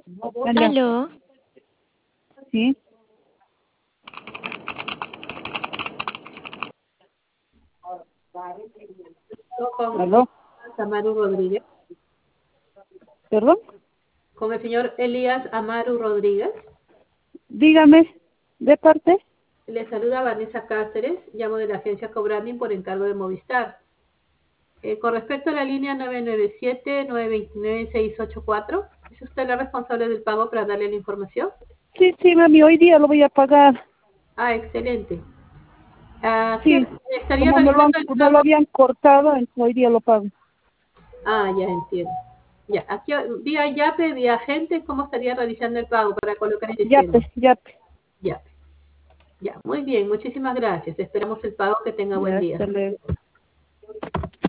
Aló, Aló, sí, Con el aló, señor Amaru Rodríguez. perdón, Con el señor Elías Amaru Rodríguez. dígame, de parte, Le saluda Vanessa Cáceres, llamo de la agencia Cobranding por encargo de Movistar. Con respecto a la línea 997-929-684, ¿es usted la responsable del pago para darle la información? sí, mami, hoy día lo voy a pagar, Ah, excelente. ¿Quién sí, estaría como realizando el me lo pago? habían cortado, entonces hoy día lo pago. Ah, ya entiendo. Ya, aquí vía Yape, vía gente, ¿cómo estaría realizando el pago para colocar el sistema? Yape, Yape. Ya, muy bien, muchísimas gracias. Esperamos el pago, que tenga buen ya, día. hasta luego.